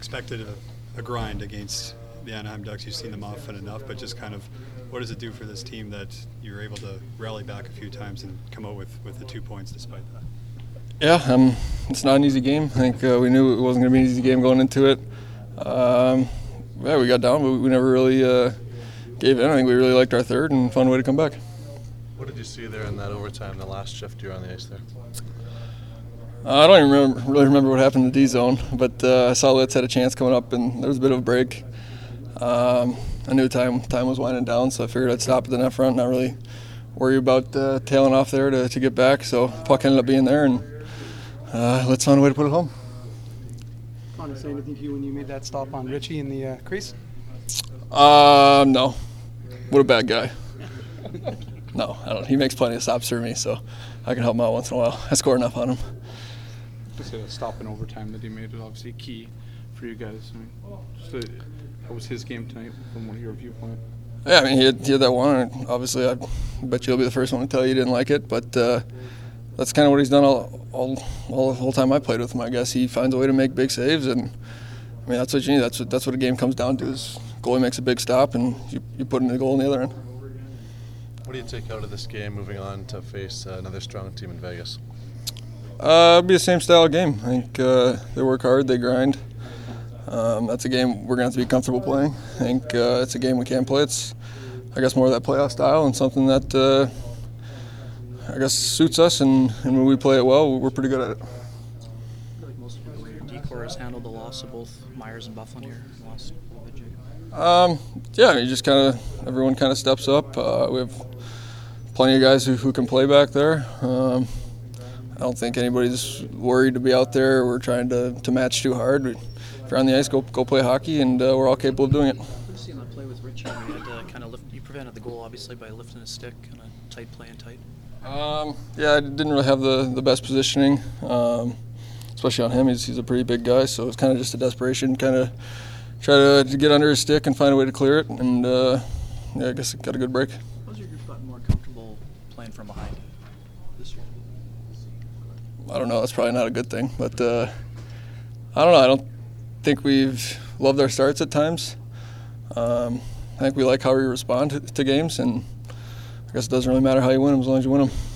expected a grind against the Anaheim Ducks. You've seen them often enough, but just kind of what does it do for this team that you're able to rally back a few times and come out with the 2 points despite that? Yeah, it's not an easy game. I think we knew it wasn't going to be an easy game going into it. Yeah, we got down, but we never really gave in. I think we really liked our third and found a way to come back. What did you see there in that overtime, the last shift you were on the ice there? I don't even really remember what happened in the D zone, but I saw Litz had a chance coming up, and there was a bit of a break. I knew time was winding down, so I figured I'd stop at the net front, not really worry about tailing off there to get back. So puck ended up being there, and Litz found a way to put it home. Connor, say anything to you when you made that stop on Richie in the crease? No. What a bad guy. No, I don't. He makes plenty of stops for me, so I can help him out once in a while. I score enough on him. Just a stop in overtime that he made was obviously key for you guys. I mean, how was his game tonight from one of your viewpoint? Yeah, I mean, he had that one. And obviously, I bet you'll be the first one to tell you didn't like it, but that's kind of what he's done all the whole time I played with him. I guess he finds a way to make big saves, and I mean that's what you need. That's what a game comes down to. Is goalie makes a big stop, and you put in a goal in the other end. What do you take out of this game moving on to face another strong team in Vegas? It'll be the same style of game. I think they work hard, they grind. That's a game we're going to have to be comfortable playing. I think it's a game we can't play. It's, I guess, more of that playoff style and something that I guess suits us. And when we play it well, we're pretty good at it. I feel like most of the way your decor has handled the loss of both Myers and Bufflin here in the last little bit, Jake. Yeah, I mean, just kind of everyone kind of steps up. We have plenty of guys who can play back there. I don't think anybody's worried to be out there. We're trying to match too hard. If you're on the ice, go play hockey, and we're all capable of doing it. Good to see that play with Richie. You had to kind of lift. You prevented the goal obviously by lifting his stick, kind of tight play and tight. Yeah, I didn't really have the best positioning, especially on him. He's a pretty big guy, so it's kind of just a desperation, kind of try to get under his stick and find a way to clear it. And yeah, I guess it got a good break. How's your group gotten more comfortable playing from behind this year? I don't know. That's probably not a good thing, but I don't know. I don't think we've loved our starts at times. I think we like how we respond to games, and I guess it doesn't really matter how you win them as long as you win them.